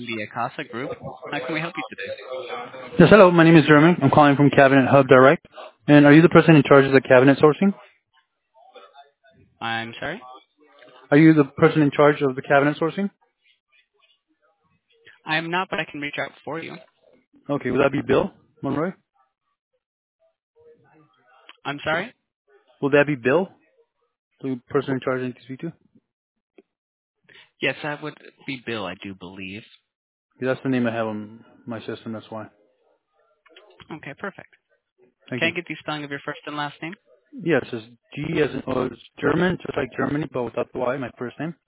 the Acasa Group. How can we help you today? Yes, hello. My name is Jeremy. I'm calling from Cabinet Hub Direct. And are you the person in charge of the cabinet sourcing? I'm sorry? Are you the person in charge of the cabinet sourcing? I'm not, but I can reach out for you. Okay, will that be Bill Monroy? I'm sorry? Will that be Bill, the person in charge I need to speak to? Yes, that would be Bill, I do believe. Yeah, that's the name I have on my system, that's why. Okay, perfect. Thank Can you. I get the spelling of your first and last name? Yes, it's G as in, it's German, just like Germany, but without the Y, my first name.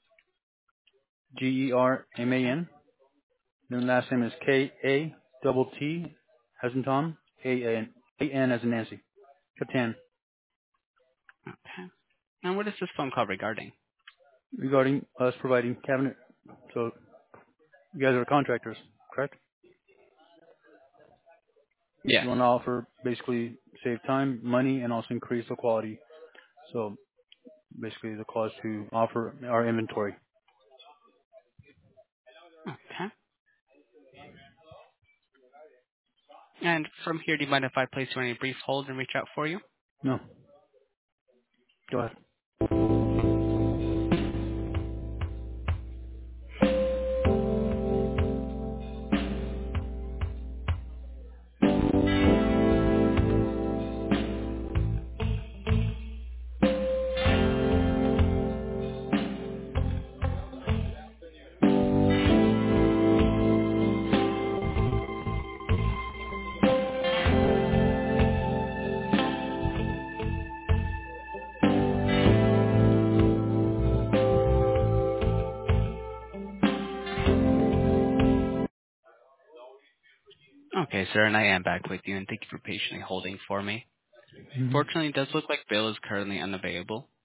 Okay. German. Then last name is K-A-T-T, as in Tom, A-N, A-N as in Nancy. Catan. Okay. And what is this phone call regarding? Regarding us providing cabinet, so you guys are contractors, correct? Yes. You want to offer basically save time, money, and also increase the quality. So basically the cost to offer our inventory. Okay. And from here, do you mind if I place you on a brief hold and reach out for you? No, go ahead. Okay, sir, and I am back with you, and thank you for patiently holding for me. Mhm. Fortunately, it does look like Bill is currently unavailable.